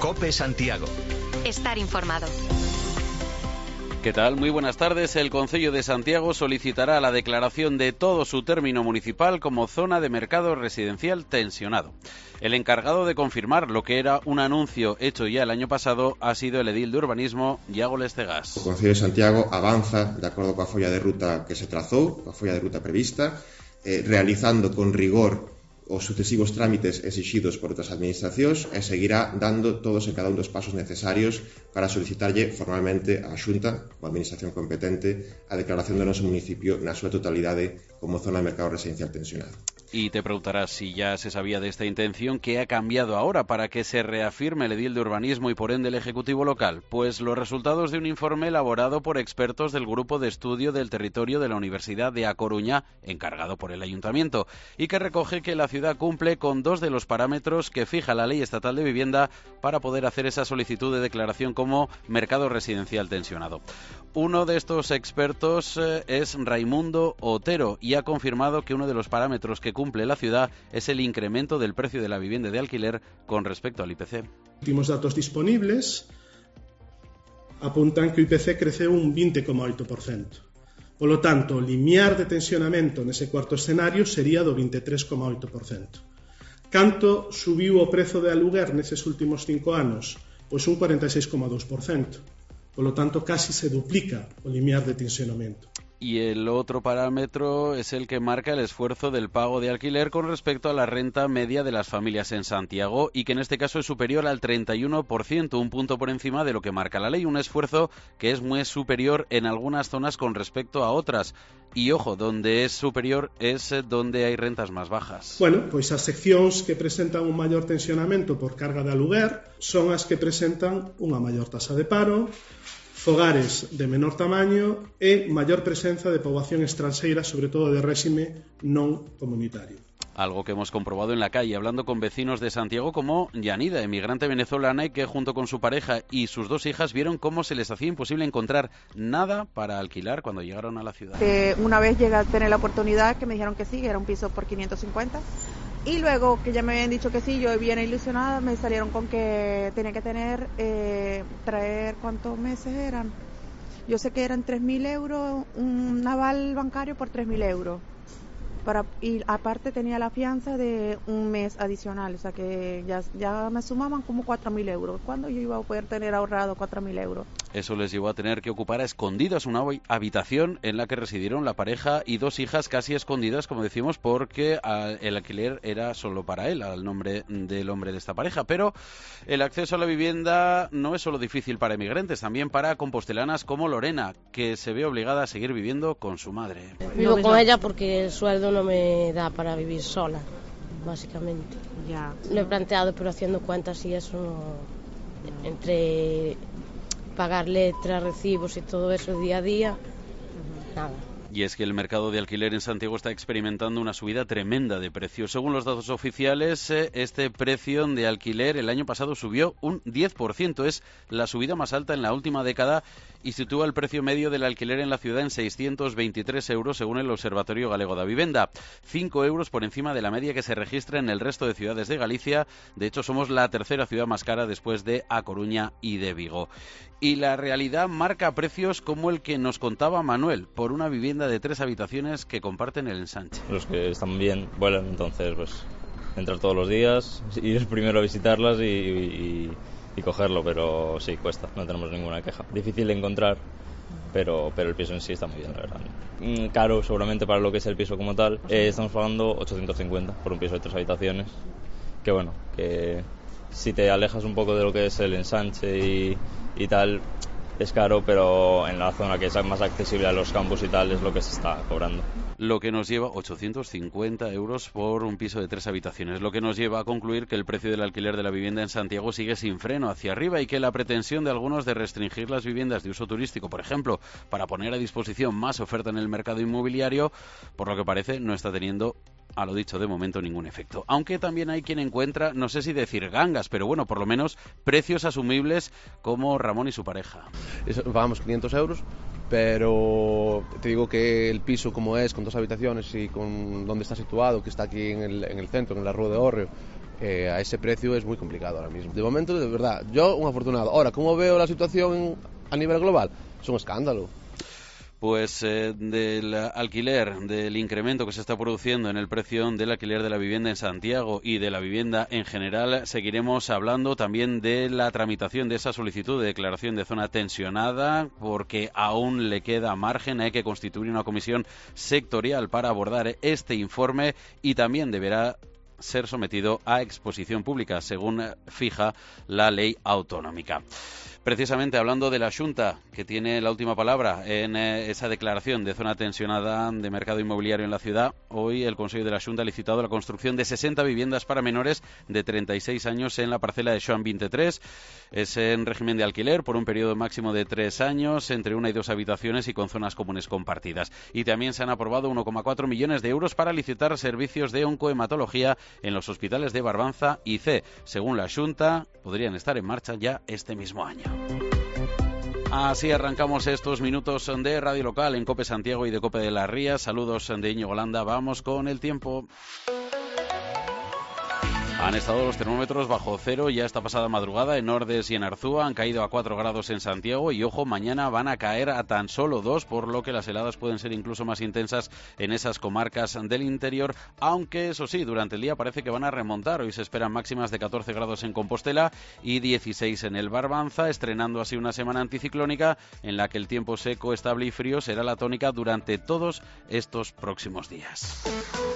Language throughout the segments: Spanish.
COPE Santiago. Estar informado. ¿Qué tal? Muy buenas tardes. El Concello de Santiago solicitará la declaración de todo su término municipal como zona de mercado residencial tensionado. El encargado de confirmar lo que era un anuncio hecho ya el año pasado ha sido el edil de urbanismo, Iago Lestegas. O Concello de Santiago avanza de acordo coa folla de ruta que se trazou, coa folla de ruta prevista, realizando con rigor os sucesivos trámites exixidos por outras administracións e seguirá dando todos e cada un dos pasos necesarios para solicitarlle formalmente á Xunta, como administración competente, a declaración do noso municipio na súa totalidade como zona de mercado residencial tensionado. Y te preguntarás si ya se sabía de esta intención, ¿qué ha cambiado ahora para que se reafirme el edil de urbanismo y por ende el Ejecutivo local? Pues los resultados de un informe elaborado por expertos del Grupo de Estudio del Territorio de la Universidad de A Coruña, encargado por el Ayuntamiento, y que recoge que la ciudad cumple con dos de los parámetros que fija la Ley Estatal de Vivienda para poder hacer esa solicitud de declaración como mercado residencial tensionado. Uno de estos expertos es Raimundo Otero y ha confirmado que uno de los parámetros que cumple la ciudad es el incremento del precio de la vivienda de alquiler con respecto al IPC. Los últimos datos disponibles apuntan que o IPC creceu un 20,8%. Por lo tanto, o limiar de tensionamento nese cuarto escenario sería do 23,8%. Canto subiu o prezo de aluguer neses últimos 5 anos? Pois un 46,2%. Por lo tanto, casi se duplica o limiar de tensionamento. Y el otro parámetro es el que marca el esfuerzo del pago de alquiler con respecto a la renta media de las familias en Santiago y que en este caso es superior al 31%, un punto por encima de lo que marca la ley, un esfuerzo que es muy superior en algunas zonas con respecto a otras. Y ojo, donde es superior es donde hay rentas más bajas. Bueno, pois as seccións que presentan un maior tensionamento por carga de aluguer son as que presentan unha maior tasa de paro, fogares de menor tamaño e maior presenza de poboación estranxeira, sobre todo de réxime non comunitario. Algo que hemos comprobado en la calle, hablando con vecinos de Santiago como Yanida, emigrante venezolana y que junto con su pareja y sus dos hijas vieron cómo se les hacía imposible encontrar nada para alquilar cuando llegaron a la ciudad. Una vez llegué a tener la oportunidad que me dijeron que sí, que era un piso por 550 y luego que ya me habían dicho que sí, yo bien ilusionada, me salieron con que tenía que tener, traer, ¿cuántos meses eran? Yo sé que eran 3.000 euros, un aval bancario por 3.000 euros. Y aparte tenía la fianza de un mes adicional, o sea que ya me sumaban como 4.000 euros. ¿Cuándo yo iba a poder tener ahorrado 4.000 euros? Eso les llevó a tener que ocupar a escondidas una habitación en la que residieron la pareja y dos hijas casi escondidas, como decimos, porque el alquiler era solo para él, al nombre del hombre de esta pareja. Pero el acceso a la vivienda no es solo difícil para emigrantes, también para compostelanas como Lorena, que se ve obligada a seguir viviendo con su madre. Vivo con ella porque el sueldo no me da para vivir sola, básicamente. Ya. Lo he planteado, pero haciendo cuentas y eso, entre pagar letras, recibos y todo eso día a día, nada. Y es que el mercado de alquiler en Santiago está experimentando una subida tremenda de precios. Según los datos oficiales, este precio de alquiler el año pasado subió un 10%. Es la subida más alta en la última década y sitúa el precio medio del alquiler en la ciudad en 623 euros según el Observatorio Galego da Vivenda. 5 euros por encima de la media que se registra en el resto de ciudades de Galicia. De hecho, somos la tercera ciudad más cara después de A Coruña y de Vigo. Y la realidad marca precios como el que nos contaba Manuel por una vivienda de 3 habitaciones que comparten el ensanche. Los que están bien vuelan, entonces pues entrar todos los días, ir primero a visitarlas y cogerlo, pero sí, cuesta, no tenemos ninguna queja. Difícil de encontrar, pero el piso en sí está muy bien, la verdad. Caro seguramente para lo que es el piso como tal, estamos pagando 850 por un piso de 3 habitaciones, que bueno, que si te alejas un poco de lo que es el ensanche y tal, es caro, pero en la zona que es más accesible a los campus y tal es lo que se está cobrando. Lo que nos lleva 850 euros por un piso de 3 habitaciones, lo que nos lleva a concluir que el precio del alquiler de la vivienda en Santiago sigue sin freno hacia arriba y que la pretensión de algunos de restringir las viviendas de uso turístico, por ejemplo, para poner a disposición más oferta en el mercado inmobiliario, por lo que parece no está teniendo, a lo dicho de momento, ningún efecto. Aunque también hay quien encuentra, no sé si decir gangas, pero bueno, por lo menos precios asumibles como Ramón y su pareja. Pagamos 500 euros, pero te digo que el piso como es, con 2 habitaciones y con donde está situado, que está aquí en el centro, en la Rúa de Hórreo, a ese precio es muy complicado ahora mismo. De momento, de verdad, yo un afortunado. Ahora, ¿cómo veo la situación a nivel global? Es un escándalo. Pues del alquiler, del incremento que se está produciendo en el precio del alquiler de la vivienda en Santiago y de la vivienda en general, seguiremos hablando también de la tramitación de esa solicitud de declaración de zona tensionada, porque aún le queda margen, hay que constituir una comisión sectorial para abordar este informe y también deberá ser sometido a exposición pública, según fija la ley autonómica. Precisamente hablando de la Xunta, que tiene la última palabra en esa declaración de zona tensionada de mercado inmobiliario en la ciudad, hoy el Consejo de la Xunta ha licitado la construcción de 60 viviendas para menores de 36 años en la parcela de Xoán 23. Es en régimen de alquiler por un periodo máximo de 3 años, entre 1 y 2 habitaciones y con zonas comunes compartidas. Y también se han aprobado 1,4 millones de euros para licitar servicios de oncohematología en los hospitales de Barbanza y C. Según la Xunta, podrían estar en marcha ya este mismo año. Así arrancamos estos minutos de Radio Local en COPE Santiago y de COPE de las Rías. Saludos de Íñigo Landa. Vamos con el tiempo. Han estado los termómetros bajo cero ya esta pasada madrugada en Ordes y en Arzúa. Han caído a 4 grados en Santiago y, ojo, mañana van a caer a tan solo 2, por lo que las heladas pueden ser incluso más intensas en esas comarcas del interior, aunque, eso sí, durante el día parece que van a remontar. Hoy se esperan máximas de 14 grados en Compostela y 16 en el Barbanza, estrenando así una semana anticiclónica en la que el tiempo seco, estable y frío será la tónica durante todos estos próximos días.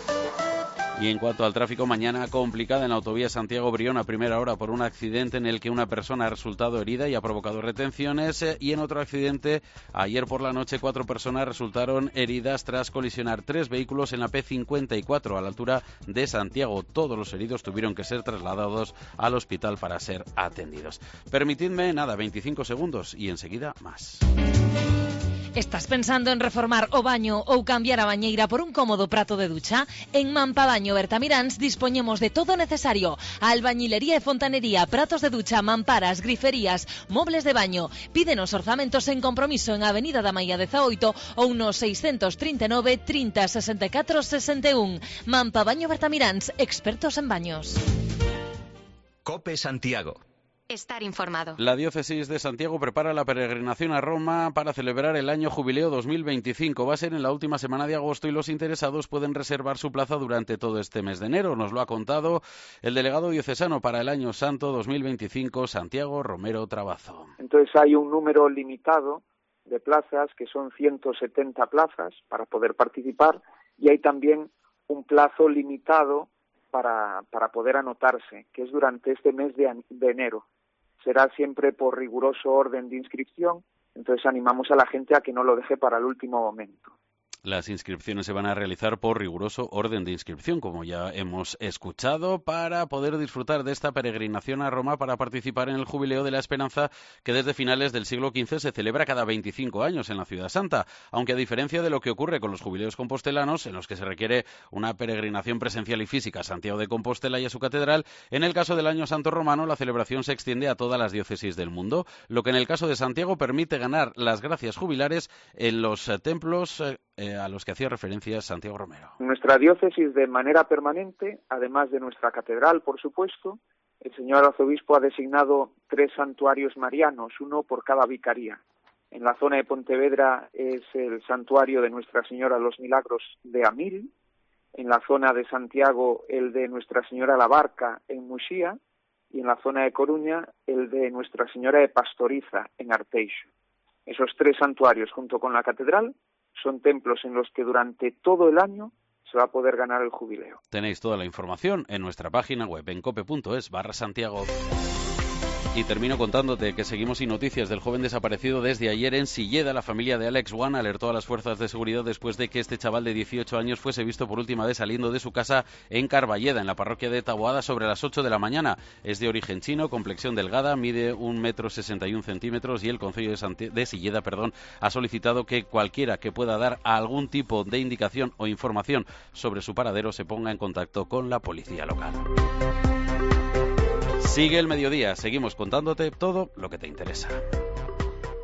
Y en cuanto al tráfico, mañana complicada en la autovía Santiago-Brión a primera hora por un accidente en el que una persona ha resultado herida y ha provocado retenciones, y en otro accidente ayer por la noche 4 personas resultaron heridas tras colisionar 3 vehículos en la P54 a la altura de Santiago. Todos los heridos tuvieron que ser trasladados al hospital para ser atendidos. Permitidme, 25 segundos y enseguida más. Estás pensando en reformar o baño ou cambiar a bañeira por un cómodo prato de ducha? En Mampabaño Bertamiráns dispoñemos de todo necesario: albañilería e fontanería, pratos de ducha, mamparas, griferías, mobles de baño. Pídenos orzamentos en compromiso en Avenida da Maia 18 ou no 639 30 64 61. Mampabaño Bertamiráns, expertos en baños. COPE Santiago. Estar informado. La diócesis de Santiago prepara la peregrinación a Roma para celebrar el año jubileo 2025. Va a ser en la última semana de agosto y los interesados pueden reservar su plaza durante todo este mes de enero. Nos lo ha contado el delegado diocesano para el Año Santo 2025, Santiago Romero Trabazo. Entonces hay un número limitado de plazas, que son 170 plazas para poder participar, y hay también un plazo limitado para poder anotarse, que es durante este mes de enero. Será siempre por riguroso orden de inscripción, entonces animamos a la gente a que no lo deje para el último momento. Las inscripciones se van a realizar por riguroso orden de inscripción, como ya hemos escuchado, para poder disfrutar de esta peregrinación a Roma para participar en el Jubileo de la Esperanza, que desde finales del siglo XV se celebra cada 25 años en la Ciudad Santa, aunque a diferencia de lo que ocurre con los jubileos compostelanos, en los que se requiere una peregrinación presencial y física a Santiago de Compostela y a su catedral, en el caso del Año Santo Romano la celebración se extiende a todas las diócesis del mundo, lo que en el caso de Santiago permite ganar las gracias jubilares en los templos a los que hacía referencia Santiago Romero. Nuestra diócesis, de manera permanente, además de nuestra catedral, por supuesto, el señor arzobispo ha designado 3 santuarios marianos, uno por cada vicaría. En la zona de Pontevedra es el santuario de Nuestra Señora los Milagros de Amil, en la zona de Santiago el de Nuestra Señora la Barca en Muxía, y en la zona de Coruña el de Nuestra Señora de Pastoriza en Arteixo. Esos 3 santuarios, junto con la catedral, son templos en los que durante todo el año se va a poder ganar el jubileo. Tenéis toda la información en nuestra página web en cope.es/Santiago. Y termino contándote que seguimos sin noticias del joven desaparecido desde ayer en Silleda. La familia de Alex One alertó a las fuerzas de seguridad después de que este chaval de 18 años fuese visto por última vez saliendo de su casa en Carballeda, en la parroquia de Taboada, sobre las 8 de la mañana. Es de origen chino, complexión delgada, mide 1,61 m y el concello de Silleda ha solicitado que cualquiera que pueda dar algún tipo de indicación o información sobre su paradero se ponga en contacto con la policía local. Sigue el mediodía, seguimos contándote todo lo que te interesa.